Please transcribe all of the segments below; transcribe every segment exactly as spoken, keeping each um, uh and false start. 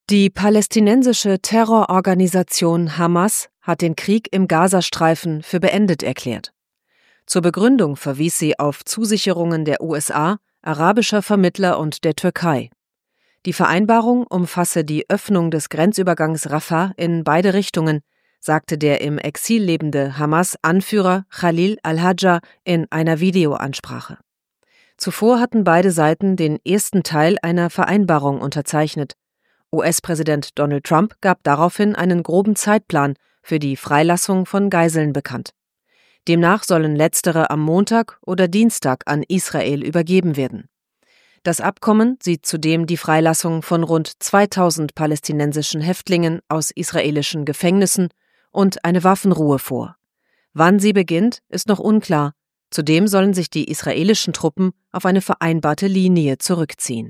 Die palästinensische Terrororganisation Hamas hat den Krieg im Gazastreifen für beendet erklärt. Zur Begründung verwies sie auf Zusicherungen der U S A, arabischer Vermittler und der Türkei. Die Vereinbarung umfasse die Öffnung des Grenzübergangs Rafah in beide Richtungen, sagte der im Exil lebende Hamas-Anführer Khalil al-Hadja in einer Videoansprache. Zuvor hatten beide Seiten den ersten Teil einer Vereinbarung unterzeichnet. U S-Präsident Donald Trump gab daraufhin einen groben Zeitplan für die Freilassung von Geiseln bekannt. Demnach sollen letztere am Montag oder Dienstag an Israel übergeben werden. Das Abkommen sieht zudem die Freilassung von rund zweitausend palästinensischen Häftlingen aus israelischen Gefängnissen und eine Waffenruhe vor. Wann sie beginnt, ist noch unklar. Zudem sollen sich die israelischen Truppen auf eine vereinbarte Linie zurückziehen.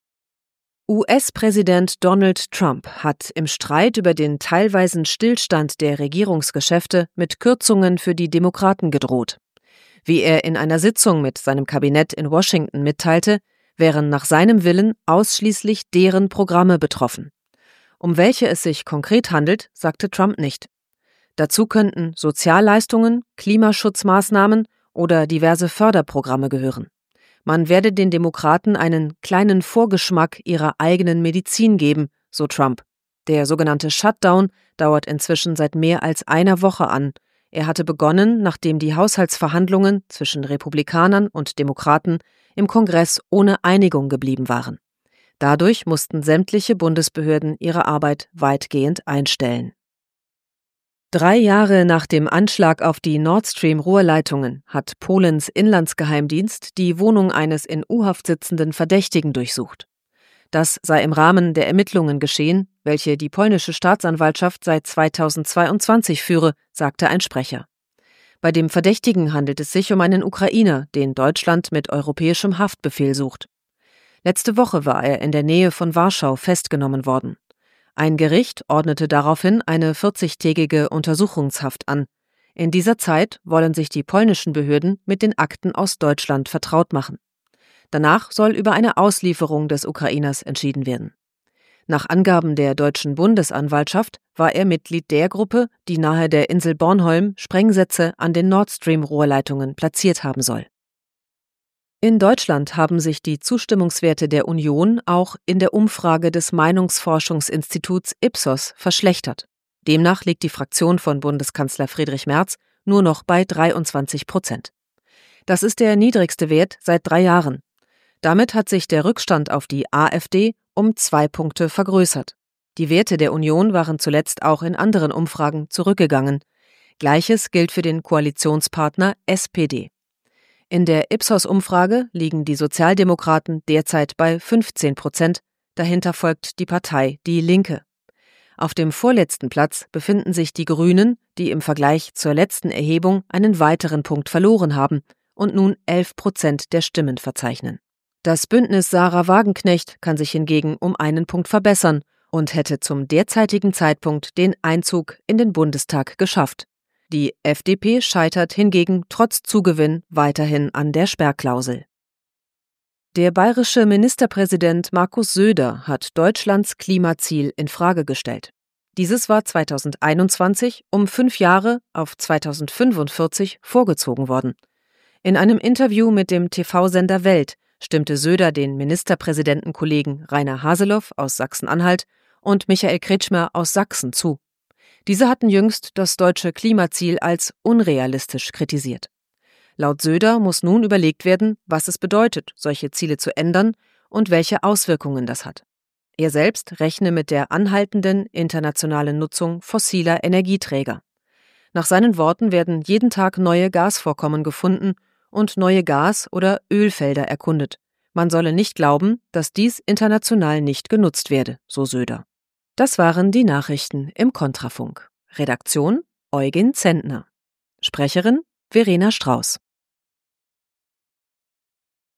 U S-Präsident Donald Trump hat im Streit über den teilweisen Stillstand der Regierungsgeschäfte mit Kürzungen für die Demokraten gedroht. Wie er in einer Sitzung mit seinem Kabinett in Washington mitteilte, wären nach seinem Willen ausschließlich deren Programme betroffen. Um welche es sich konkret handelt, sagte Trump nicht. Dazu könnten Sozialleistungen, Klimaschutzmaßnahmen oder diverse Förderprogramme gehören. Man werde den Demokraten einen kleinen Vorgeschmack ihrer eigenen Medizin geben, so Trump. Der sogenannte Shutdown dauert inzwischen seit mehr als einer Woche an. Er hatte begonnen, nachdem die Haushaltsverhandlungen zwischen Republikanern und Demokraten im Kongress ohne Einigung geblieben waren. Dadurch mussten sämtliche Bundesbehörden ihre Arbeit weitgehend einstellen. Drei Jahre nach dem Anschlag auf die Nord Stream-Rohrleitungen hat Polens Inlandsgeheimdienst die Wohnung eines in U-Haft sitzenden Verdächtigen durchsucht. Das sei im Rahmen der Ermittlungen geschehen, welche die polnische Staatsanwaltschaft seit zweitausendzweiundzwanzig führe, sagte ein Sprecher. Bei dem Verdächtigen handelt es sich um einen Ukrainer, den Deutschland mit europäischem Haftbefehl sucht. Letzte Woche war er in der Nähe von Warschau festgenommen worden. Ein Gericht ordnete daraufhin eine vierzigtägige Untersuchungshaft an. In dieser Zeit wollen sich die polnischen Behörden mit den Akten aus Deutschland vertraut machen. Danach soll über eine Auslieferung des Ukrainers entschieden werden. Nach Angaben der deutschen Bundesanwaltschaft war er Mitglied der Gruppe, die nahe der Insel Bornholm Sprengsätze an den Nord Stream-Rohrleitungen platziert haben soll. In Deutschland haben sich die Zustimmungswerte der Union auch in der Umfrage des Meinungsforschungsinstituts Ipsos verschlechtert. Demnach liegt die Fraktion von Bundeskanzler Friedrich Merz nur noch bei dreiundzwanzig Prozent. Das ist der niedrigste Wert seit drei Jahren. Damit hat sich der Rückstand auf die AfD um zwei Punkte vergrößert. Die Werte der Union waren zuletzt auch in anderen Umfragen zurückgegangen. Gleiches gilt für den Koalitionspartner S P D. In der Ipsos-Umfrage liegen die Sozialdemokraten derzeit bei fünfzehn Prozent, dahinter folgt die Partei Die Linke. Auf dem vorletzten Platz befinden sich die Grünen, die im Vergleich zur letzten Erhebung einen weiteren Punkt verloren haben und nun elf Prozent der Stimmen verzeichnen. Das Bündnis Sarah Wagenknecht kann sich hingegen um einen Punkt verbessern und hätte zum derzeitigen Zeitpunkt den Einzug in den Bundestag geschafft. Die F D P scheitert hingegen trotz Zugewinn weiterhin an der Sperrklausel. Der bayerische Ministerpräsident Markus Söder hat Deutschlands Klimaziel in Frage gestellt. Dieses war zweitausendeinundzwanzig um fünf Jahre auf zweitausendfünfundvierzig vorgezogen worden. In einem Interview mit dem T V-Sender Welt stimmte Söder den Ministerpräsidentenkollegen Rainer Haseloff aus Sachsen-Anhalt und Michael Kretschmer aus Sachsen zu. Diese hatten jüngst das deutsche Klimaziel als unrealistisch kritisiert. Laut Söder muss nun überlegt werden, was es bedeutet, solche Ziele zu ändern und welche Auswirkungen das hat. Er selbst rechne mit der anhaltenden internationalen Nutzung fossiler Energieträger. Nach seinen Worten werden jeden Tag neue Gasvorkommen gefunden und neue Gas- oder Ölfelder erkundet. Man solle nicht glauben, dass dies international nicht genutzt werde, so Söder. Das waren die Nachrichten im Kontrafunk. Redaktion Eugen Zentner. Sprecherin Verena Strauß.